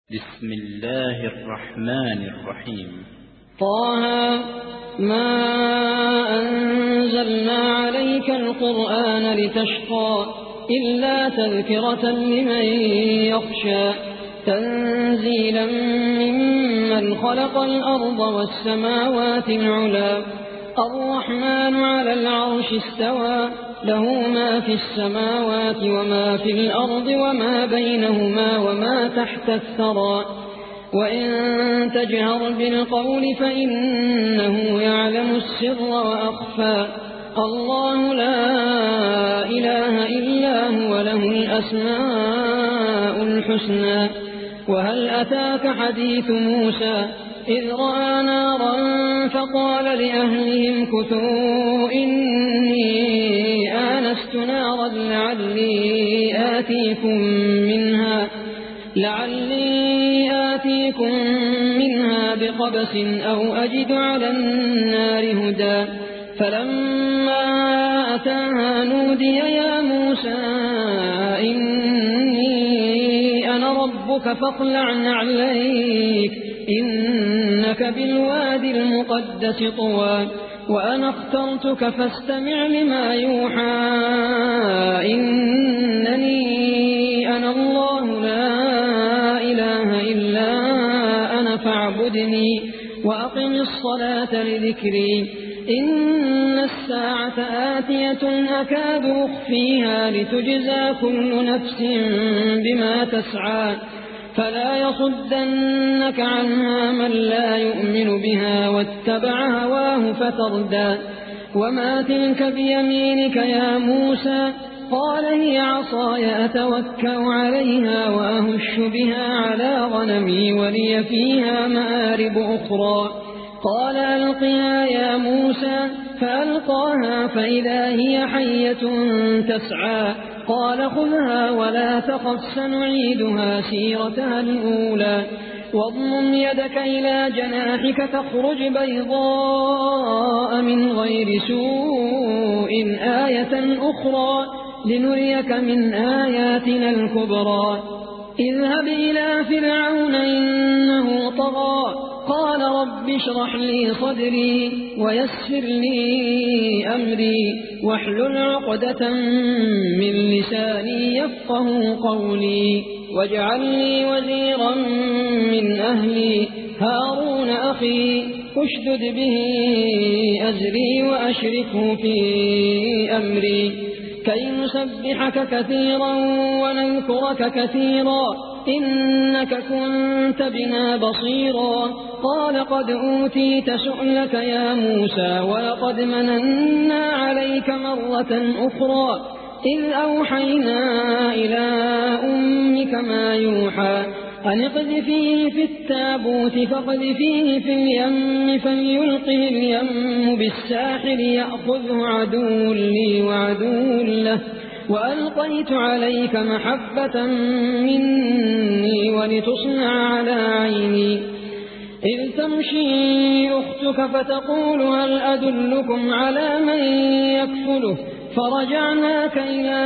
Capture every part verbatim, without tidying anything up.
بسم الله الرحمن الرحيم. طه ما أنزلنا عليك القرآن لتشقى إلا تذكرة لمن يخشى تنزيلا ممن خلق الأرض والسماوات العلى الرحمن على العرش استوى له ما في السماوات وما في الأرض وما بينهما وما تحت الثرى وإن تجهر بالقول فإنه يعلم السر وأخفى الله لا إله إلا هو له الأسماء الحسنى. وهل أتاك حديث موسى إذ رأى نارا فقال لأهلهم كثوا إني آنست نارا لعلي آتيكم منها لعلي آتيكم منها بقبس أو أجد على النار هدى فلما أتاها نودي يا موسى إني أنا ربك فاخلع نعليك إنك بالوادي المقدس طوى وأنا اخترتك فاستمع لما يوحى إنني أنا الله لا إله إلا أنا فاعبدني وأقم الصلاة لذكري إن الساعة آتية أكاد أخفيها لتجزى كل نفس بما تسعى فلا يصدنك عنها من لا يؤمن بها واتبع هواه فتردى وما تلك بيمينك يا موسى قال هي عصاي أتوكأ عليها وأهش بها على غنمي ولي فيها مآرب أخرى قال ألقها يا موسى فألقاها فإذا هي حية تسعى قال خذها ولا تخف سنعيدها سيرتها الأولى واضمم يدك إلى جناحك تخرج بيضاء من غير سوء آية أخرى لنريك من آياتنا الكبرى اذهب إلى فرعون إنه طغى قال رب اشرح لي صدري ويسر لي أمري واحلل عقدة من لساني يفقه قولي واجعل لي وزيرا من أهلي هارون أخي اشدد به أزري وأشركه في أمري كي نسبحك كثيرا ونذكرك كثيرا إنك كنت بنا بصيرا قال قد أوتيت سؤلك يا موسى ولقد مننا عليك مرة أخرى إذ أوحينا إلى أمك ما يوحى أن اقذفيه في التابوت فاقذفيه في اليم فليلقه اليم بالساحل يأخذه عدو لي عدو له وألقيت عليك محبة مني ولتصنع على عيني إذ تمشي أختك فتقول هل أدلكم على من يكفله فرجعناك إلى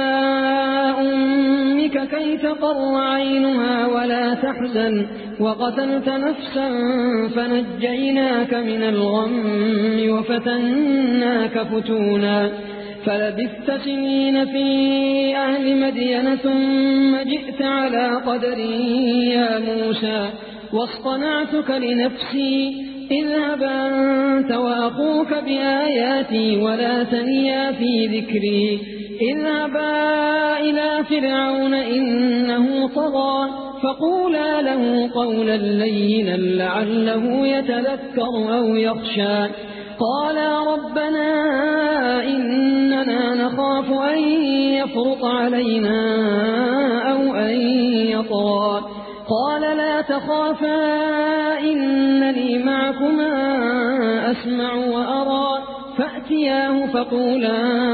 أمك كي تقر عينها ولا تحزن وقتلت نفسا فنجيناك من الغم وفتناك فتونا فلبثت سنين في أهل مدين ثم جئت على قدري يا موسى واصطنعتك لنفسي اذهب أنت وأخوك بآياتي ولا تنيا في ذكري اذهبا إلى فرعون إنه طغى فقولا له قولا لينا لعله يتذكر أو يخشى قالا ربنا إننا نخاف أن يفرط علينا أو أن يطغى قال لا تخافا إنني معكما أسمع وأرى فأتياه فقولا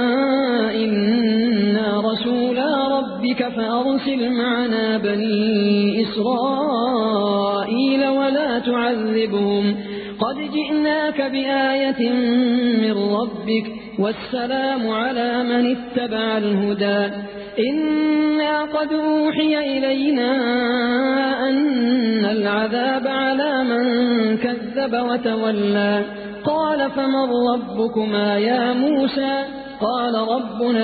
إنا رسولا ربك فأرسل معنا بني إسرائيل ولا تعذبهم قد جئناك بآية من ربك والسلام على من اتبع الهدى إنا قد أوحي إلينا أن فتاب على من كذب وتولى قال فمن ربكما يا موسى قال ربنا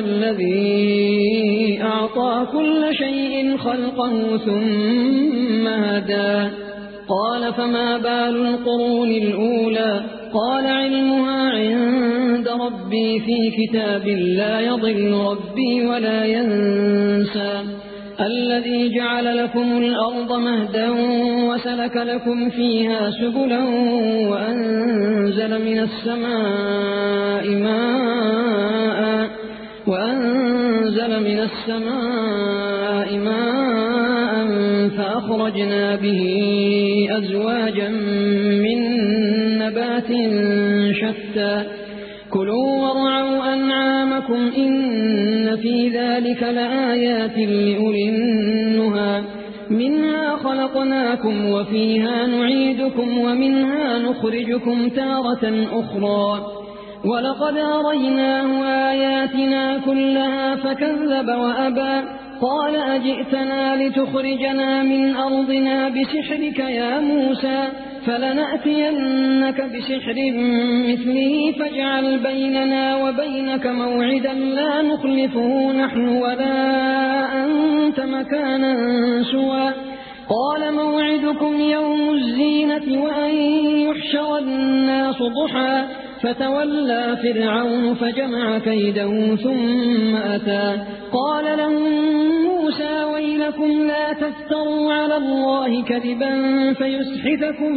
الذي أعطى كل شيء خلقه ثم هدى قال فما بال القرون الأولى قال علمها عند ربي في كتاب لا يضل ربي ولا ينسى الذي جعل لكم الأرض مهدا وسلك لكم فيها سبلا وأنزل من السماء ماء وأنزل من السماء ماء فأخرجنا به أزواجا من نبات شتى كلوا وارعوا أنعامكم إن في ذلك لآيات لأولي النهى منها خلقناكم وفيها نعيدكم ومنها نخرجكم تارة أخرى ولقد أريناه آياتنا كلها فكذب وأبى قال أجئتنا لتخرجنا من أرضنا بسحرك يا موسى فلنأتينك بسحر مثله فاجعل بيننا وبينك موعدا لا نخلفه نحن ولا أنت مكانا سوى قال موعدكم يوم الزينة وأن يحشر الناس ضحى فتولى فرعون فجمع كيده ثم أتى قال لهم موسى ويلكم لا تفتروا على الله كذبا فيسحتكم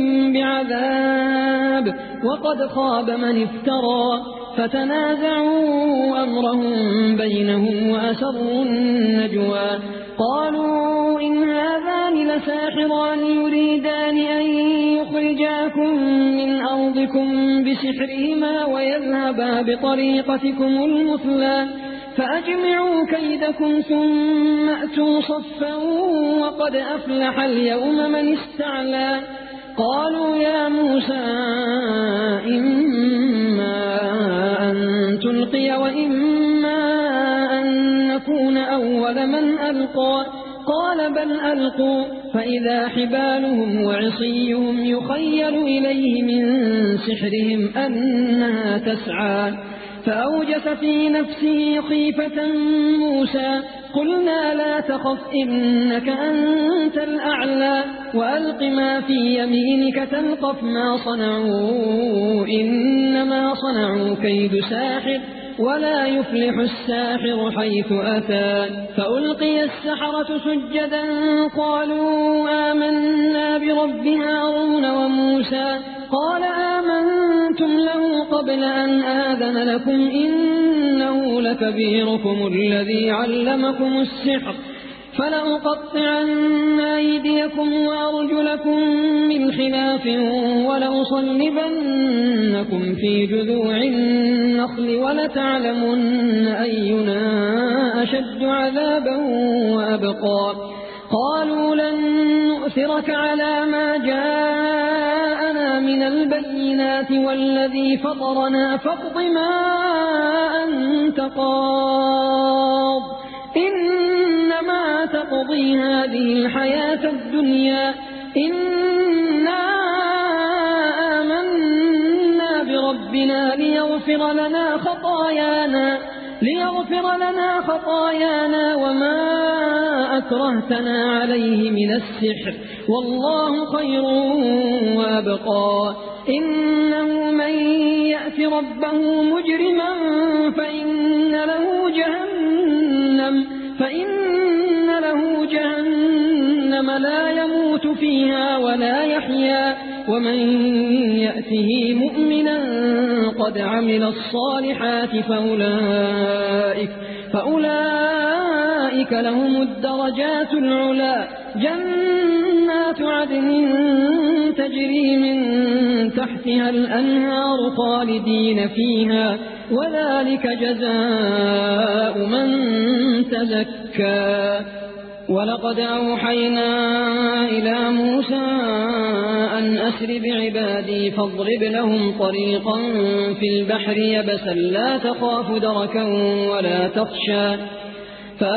بعذاب وقد خاب من افترى فتنازعوا أمرهم بينهم وأسروا النجوى قالوا إن هذان لساحران يريدان أن يخرجاكم من أرضكم بسحرهما ويذهبا بطريقتكم المثلى فأجمعوا كيدكم ثم أتوا صفا وقد أفلح اليوم من استعلى قالوا يا موسى إما أن تلقي وإما أن نكون أول من ألقى قال بل ألقوا فإذا حبالهم وعصيهم يخيل إليه من سحرهم أنها تسعى فأوجس في نفسه خيفة موسى قلنا لا تخف إنك أنت الأعلى وألق ما في يمينك تلقف ما صنعوا إنما صنعوا كيد ساحر ولا يفلح الساحر حيث أتى فألقي السحرة سجدا قالوا آمنا برب هارون وموسى قال آمنتم له قبل أن آذن لكم إنه لكبيركم الذي علمكم السحر فلأقطعن أيديكم وأرجلكم من خلاف ولأصلبنكم في جذوع النخل ولتعلمن أينا أشد عذابا وأبقى قالوا لن نؤثرك على ما جاءنا من البينات والذي فطرنا فاقض ما أنت قاض إنما تقضي هذه الحياة الدنيا إنا آمنا بربنا ليغفر لنا خطايانا ليغفر لنا خطايانا وما أكرهتنا عليه من السحر والله خير وأبقى إنه من يأت ربه مجرما فإن له جهنم فإن له جهنم لا يموت فيها ولا يحيا ومن يأته مؤمنا قد عمل الصالحات فأولئك, فأولئك لهم الدرجات العلا جنات عدن تجري من تحتها الأنهار خالدين فيها وذلك جزاء من تزكى ولقد أوحينا إلى موسى أن أسر بعبادي فاضرب لهم طريقا في البحر يبسا لا تخاف دركا ولا تخشى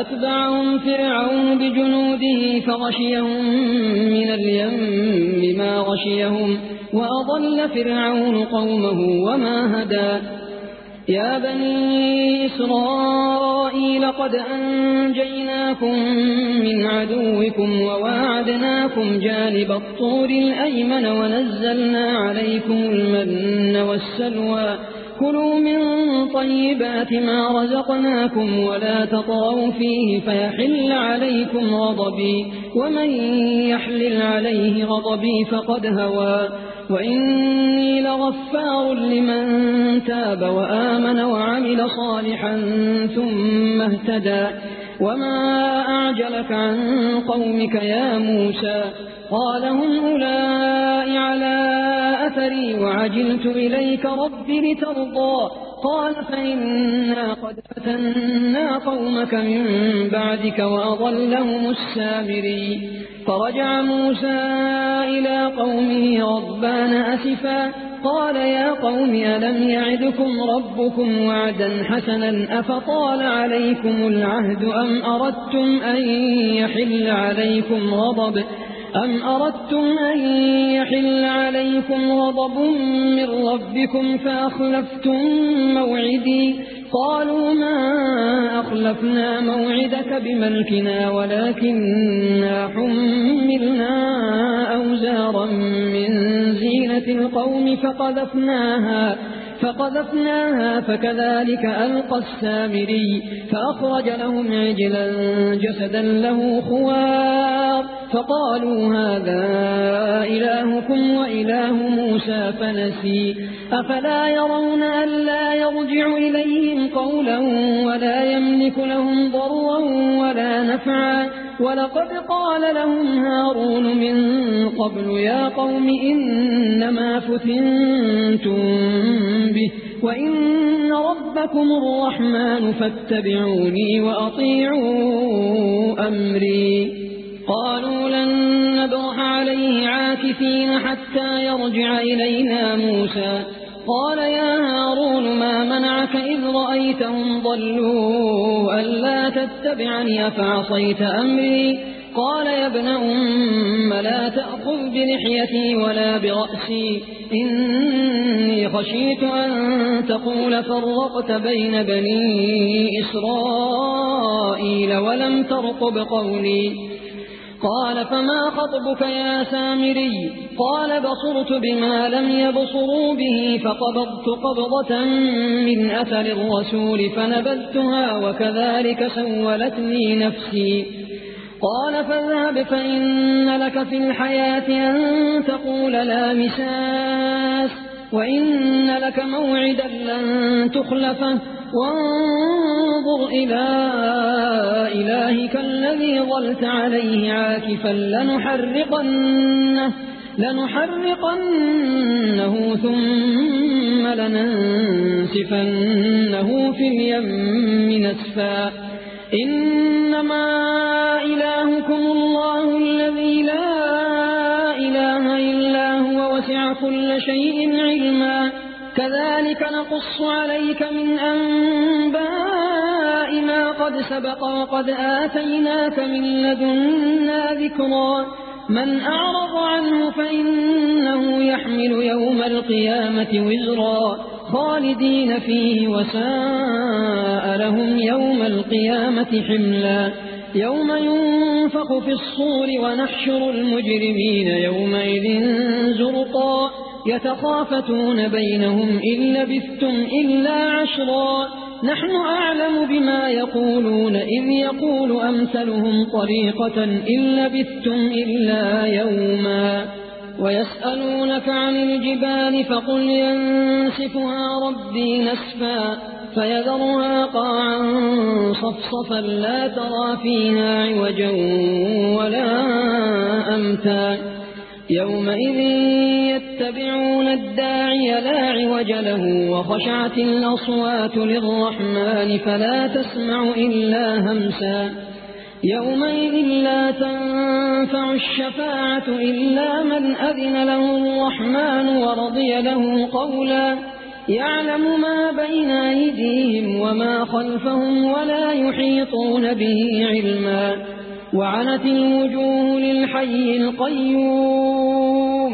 فأتبعهم فرعون بجنوده فغشيهم من اليم ما فغشيهم وأضل فرعون قومه وما هدى يا بني إسرائيل قد أنجيناكم من عدوكم وواعدناكم جانب الطور الأيمن ونزلنا عليكم المن والسلوى كلوا من طيبات ما رزقناكم ولا تطغوا فيه فيحل عليكم غضبي ومن يحلل عليه غضبي فقد هوى وإني لغفار لمن تاب وآمن وعمل صالحا ثم اهتدى وما أعجلك عن قومك يا موسى قال هم أولئك على أثري وعجلت إليك رب لترضى قال فإنا قد فتنا قومك من بعدك وأضلهم السامري فرجع موسى إلى قومه غضبان أسفا قال يا قوم ألم يعدكم ربكم وعدا حسنا أفطال عليكم العهد أم أردتم أن يحل عليكم غضب أم أردتم أن يحل عليكم غضب من ربكم فأخلفتم موعدي قالوا ما أخلفنا موعدك بملكنا ولكننا حملنا أوزارا من زينة القوم فقذفناها فقذفناها فكذلك ألقى السامري فأخرج لهم عجلا جسدا له خوار فقالوا هذا إلهكم وإله موسى فنسي أفلا يرون ألا يرجع إليهم قولا ولا يملك لهم ضرا ولا نفعا ولقد قال لهم هارون من قبل يا قوم إنما فتنتم به وإن ربكم الرحمن فاتبعوني وأطيعوا أمري قالوا لن نبرح عليه عاكفين حتى يرجع إلينا موسى قال يا هارون ما منعك إذ رأيتهم ضلوا ألا تتبعني أفعصيت أمري قال يا ابن أم لا تأخذ بلحيتي ولا برأسي إني خشيت أن تقول فرقت بين بني إسرائيل ولم ترقب قولي قال فما خطبك يا سامري قال بصرت بما لم يبصروا به فقبضت قبضة من أثر الرسول فنبذتها وكذلك سولتني نفسي قال فاذهب فإن لك في الحياة أن تقول لا مساس وإن لك موعدا لن تخلفه وانظر إلى إلهك الذي ظلت عليه عاكفا لنحرقنه, لنحرقنه ثم لننسفنه في اليم نسفا إنما إلهكم الله الذي لا إله إلا هو وسع كل شيء علما كذلك نقص عليك من أنباء ما قد سبق وقد آتيناك من لدنا ذكرا من أعرض عنه فإنه يحمل يوم القيامة وزرا خالدين فيه وساء لهم يوم القيامة حملا يوم ينفخ في الصور ونحشر المجرمين يومئذ زرقا يتخافتون بينهم إن لبثتم إلا عشرا نحن أعلم بما يقولون إذ يقول أمثلهم طريقة إن لبثتم إلا يوما ويسألونك عن الجبال فقل ينسفها ربي نسفا فيذرها قاعا صفصفا لا ترى فيها عوجا ولا أمتا يومئذ يتبعون الداعي لا عوج له وخشعت الأصوات للرحمن فلا تسمع إلا همسا يومئذ لا تنفع الشفاعة إلا من أذن له الرحمن ورضي له قولا يعلم ما بين أيديهم وما خلفهم ولا يحيطون به علما وعنت الوجوه للحي القيوم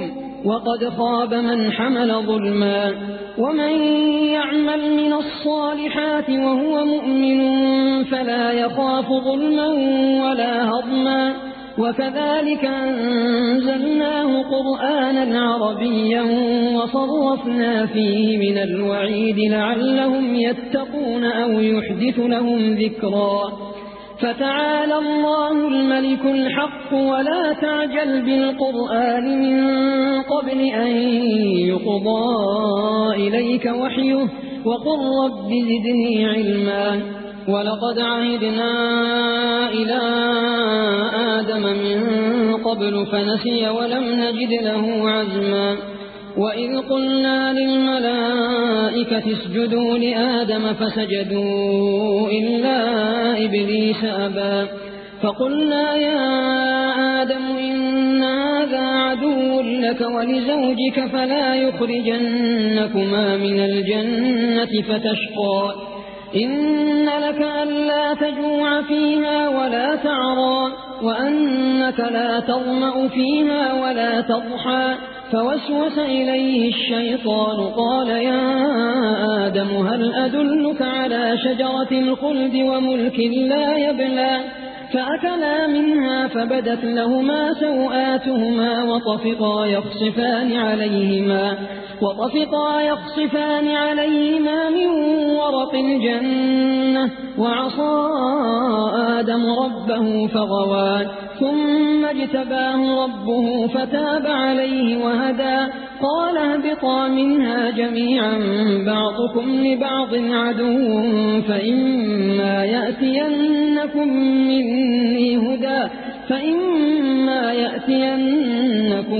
وقد خاب من حمل ظلما. ومن يعمل من الصالحات وهو مؤمن فلا يخاف ظلما ولا هضما. وكذلك أنزلناه قرآنا عربيا وصرفنا فيه من الوعيد لعلهم يتقون أو يحدث لهم ذكرا. فتعالى الله الملك الحق ولا تعجل بالقرآن من قبل أن يقضى إليك وحيه وقل رب زدني علما. ولقد عهدنا إلى آدم من قبل فنسي ولم نجد له عزما. وإذ قلنا للملائكة اسجدوا لآدم فسجدوا إلا إبليس أبى. فقلنا يا آدم إن هذا عدو لك ولزوجك فلا يخرجنكما من الجنة فتشقى. إن لك ألا تجوع فيها ولا تعرى وأنك لا تظمأ فيها ولا تضحى. فوسوس إليه الشيطان قال يا آدم هل أدلك على شجرة الخلد وملك لا يبلى. فأكلا منها فبدت لهما سوآتهما وطفقا يخصفان عليهما وطفقا يخصفان عليهما من ورق الجنة. وعصى آدم ربه فغوى ثم اجتباه ربه فتاب عليه وهدى. قال اهبطا منها جميعا بعضكم لبعض عدو فإما يأتينكم مني هدى فإما يأتينكم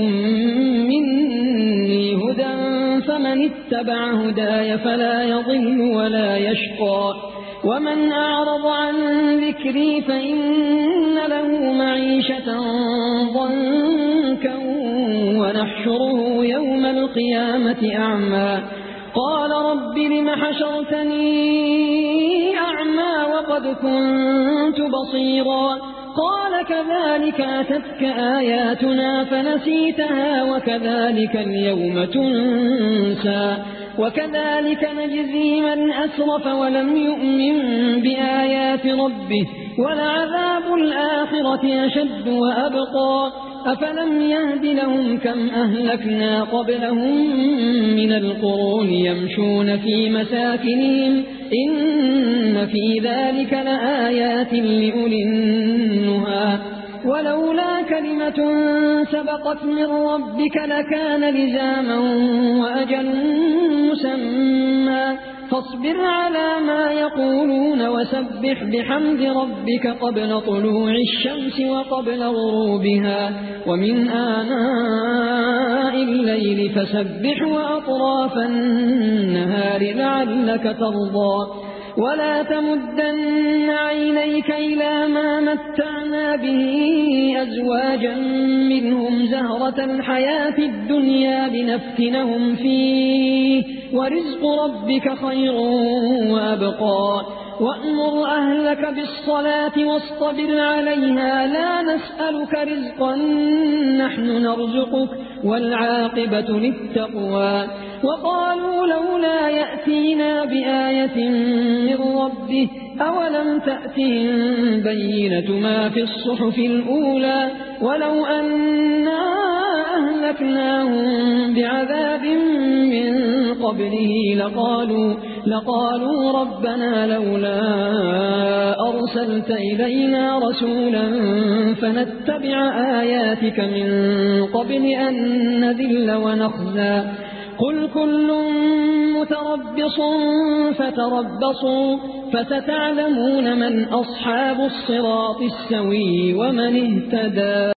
مني هدى فمن اتبع هداي فلا يضل ولا يشقى. ومن أعرض عن ذكري فإن له معيشة ضنكا ونحشره يوم القيامة أعمى. قال رب لم حشرتني أعمى وقد كنت بصيرا. قال كذلك أتتك آياتنا فنسيتها وكذلك اليوم تنسى. وكذلك نجزي من أسرف ولم يؤمن بآيات ربه ولعذاب الآخرة أشد وأبقى. أفلم يهد لهم كم أهلكنا قبلهم من القرون يمشون في مساكنهم إن في ذلك لآيات لأولي النهى. ولولا كلمة سبقت من ربك لكان لزاما وأجل مسمى. فاصبر على ما يقولون وسبح بحمد ربك قبل طلوع الشمس وقبل غروبها ومن آناء الليل فسبح وأطراف النهار لعلك ترضى. ولا تمدن عينيك إلى ما متعنا به أزواجا منهم زهرة الحياة الدنيا لنفتنهم فيه ورزق ربك خير وأبقى. وأمر أهلك بالصلاة واصطبر عليها لا نسألك رزقا نحن نرزقك والعاقبة للتقوى. وقالوا لولا يأتينا بآية من ربه أولم تأتهم بينة ما في الصحف الأولى ولو أنا أهلكناهم بعذاب من قبله لقالوا, لقالوا ربنا لولا أرسلت إلينا رسولا فنتبع آياتك من قبل أن نذل ونخزى. قل كل متربص فتربصوا فستعلمون من أصحاب الصراط السوي ومن اهتدى.